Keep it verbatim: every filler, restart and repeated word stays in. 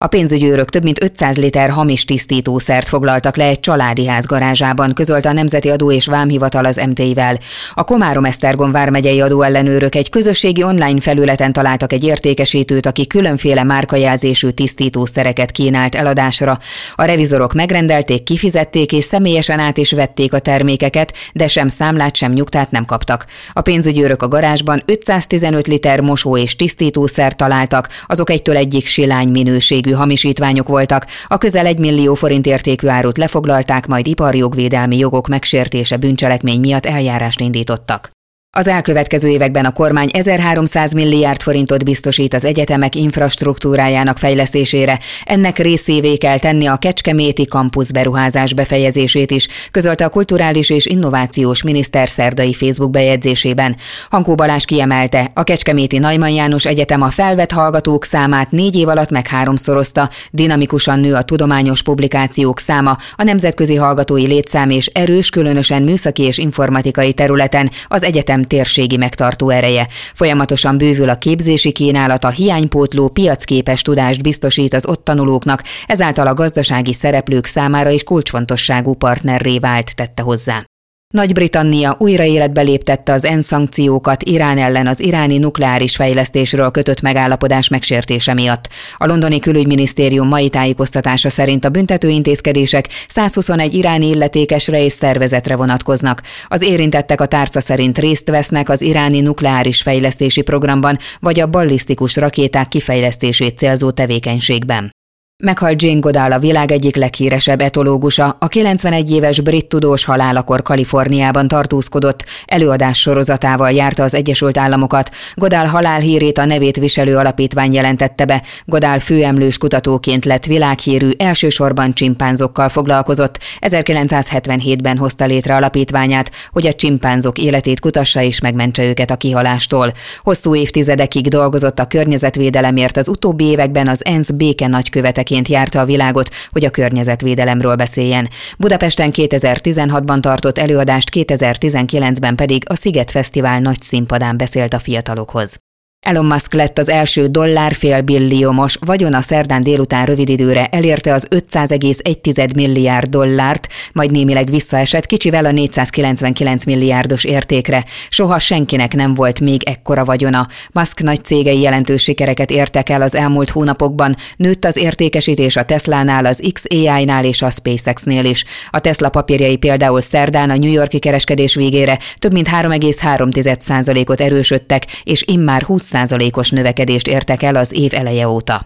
A pénzügyi őrök több mint ötszáz liter hamis tisztítószert foglaltak le egy családi ház garázsában, közölte a Nemzeti Adó és Vámhivatal az em té i-vel. A Komárom-Esztergom vármegyei adóellenőrök egy közösségi online felületen találtak egy értékesítőt, aki különféle márkajelzésű tisztítószereket kínált eladásra. A revizorok megrendelték, kifizették és személyesen át is vették a termékeket, de sem számlát, sem nyugtát nem kaptak. A pénzügyi őrök a garázsban ötszáztizenöt liter mosó- és tisztítószert találtak, azok egytől egyik silány minőségű hamisítványok voltak. A közel egy millió forint értékű árut lefoglalták, majd iparjogvédelmi jogok megsértése bűncselekmény miatt eljárást indítottak. Az elkövetkező években a kormány ezerháromszáz milliárd forintot biztosít az egyetemek infrastruktúrájának fejlesztésére. Ennek részévé kell tenni a kecskeméti kampusz beruházás befejezését is, közölte a kulturális és innovációs miniszter szerdai Facebook bejegyzésében. Hankó Balázs kiemelte, a kecskeméti Neumann János Egyetem a felvett hallgatók számát négy év alatt meg háromszorozta, dinamikusan nő a tudományos publikációk száma, a nemzetközi hallgatói létszám és erős, különösen műszaki és informatikai területen az egyetem térségi megtartó ereje. Folyamatosan bővül a képzési kínálat, a hiánypótló piacképes tudást biztosít az ott tanulóknak, ezáltal a gazdasági szereplők számára is kulcsfontosságú partnerré vált, tette hozzá. Nagy-Britannia újra életbe léptette az ENSZ szankciókat Irán ellen az iráni nukleáris fejlesztésről kötött megállapodás megsértése miatt. A londoni külügyminisztérium mai tájékoztatása szerint a büntetőintézkedések százhuszonegy iráni illetékesre és szervezetre vonatkoznak. Az érintettek a tárca szerint részt vesznek az iráni nukleáris fejlesztési programban vagy a ballisztikus rakéták kifejlesztését célzó tevékenységben. Meghalt Jane Goodall, a világ egyik leghíresebb etológusa, a kilencvenegy éves brit tudós halálakor Kaliforniában tartózkodott, előadás sorozatával járta az Egyesült Államokat. Goodall halálhírét a nevét viselő alapítvány jelentette be. Goodall főemlős kutatóként lett világhírű, elsősorban csimpánzokkal foglalkozott. ezerkilencszázhetvenhétben hozta létre alapítványát, hogy a csimpánzok életét kutassa és megmentse őket a kihalástól. Hosszú évtizedekig dolgozott a környezetvédelemért, az utóbbi években az ENSZ béke nagykövete járta a világot, hogy a környezetvédelemről beszéljen. Budapesten kétezer-tizenhatban tartott előadást, kétezer-tizenkilencben pedig a Sziget Fesztivál nagy színpadán beszélt a fiatalokhoz. Elon Musk lett az első dollárfélbilliómos, vagyona szerdán délután rövid időre elérte az ötszáz egész egy milliárd dollárt, majd némileg visszaesett kicsivel a négyszázkilencvenkilenc milliárdos értékre. Soha senkinek nem volt még ekkora vagyona. Musk nagy cégei jelentős sikereket értek el az elmúlt hónapokban, nőtt az értékesítés a Teslánál, az iksz á i-nál és a SpaceX-nél is. A Tesla papírjai például szerdán a New York-i kereskedés végére több mint három egész három százalékot erősödtek, és immár húsz százalékos növekedést értek el az év eleje óta.